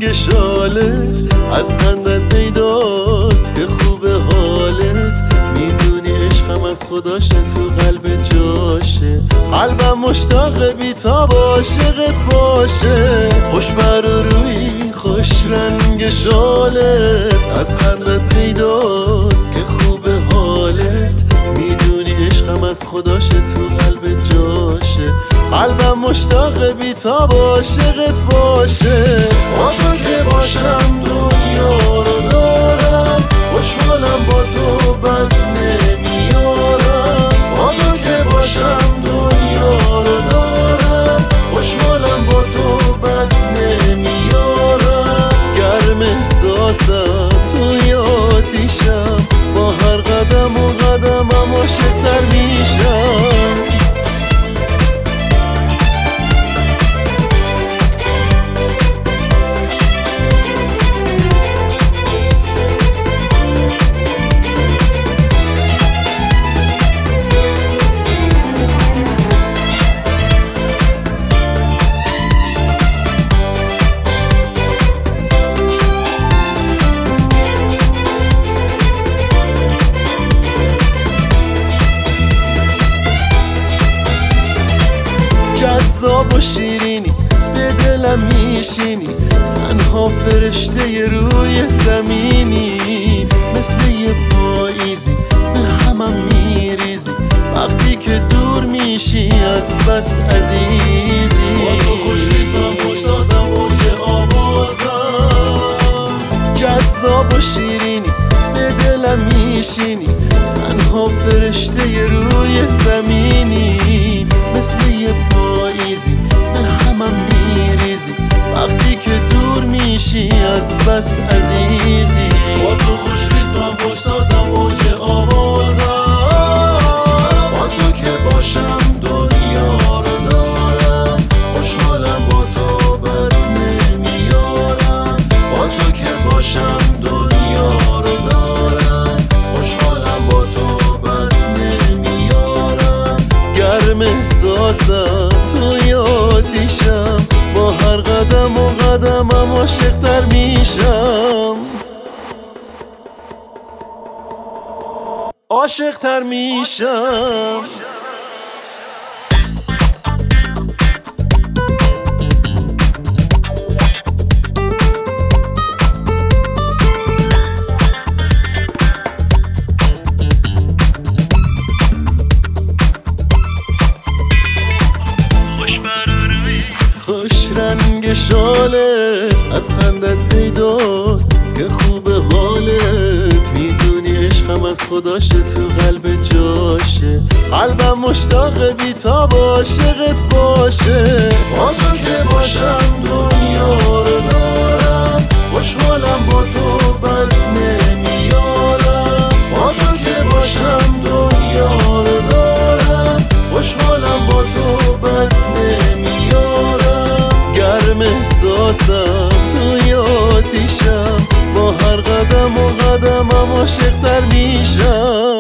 رنگ شالت از خندت پیداست که خوب حالت. میدونی عشقم از خداشه تو قلب جاشه، قلبم مشتاق بی تاب عاشقت باشه. خوش بر و روی خوش رنگ شالت از خندت پیداست که خوب حالت. میدونی عشقم از خداشه تو قلب جاشه، قلبم مشتاق بی تاب عاشقت باشه. با تو که باشم دنیا رو دارم، خوشحالم با تو بد نمیارم. با تو که باشم دنیا رو دارم، خوشحالم با تو بد نمیارم. گرم احساسم توی آتیشم، با هر قدم و قدمم عاشق‌تر میشم. جذاب و شیرینی به دلم میشینی، تنها فرشته روی زمینی. مثل یه پاییزی به همم میریزی، وقتی که دور میشی از بس عزیزی. با تو خوش ریتمم خوش سازم اوج آوازم. جذاب و شیرینی به دلم میشینی، تنها فرشته روی زمینی. مثل یه پاییزی به همم میریزی، وقتی که دور میشی از بس عزیزی. با تو خوش ریتمم خوش سازم اوج آوازم. با تو که باشم دنیا رو دارم، خوشحالم با تو بد نمیارم. با تو که باشم دنیا رو دارم، خوشحالم با تو بد نمیارم. گرم احساسم توی آتیشم، با هر قدم و قدمم عاشق‌تر میشم، عاشق‌تر میشم. خوش رنگ شالت از خندت پیداست که خوب حالت. میدونی عشقم از خداشه تو قلب جاشه، قلبم مشتاق بی تاب عاشقت باشه. با تو که باشم دنیا رو دارم، خوشحالم با تو بد نمیارم. با تو که باشم دنیا رو دارم، خوشحالم با تو بد نمیارم. گرم احساسم توی آتیشم، با هر قدم و قدمم عاشق‌تر میشم.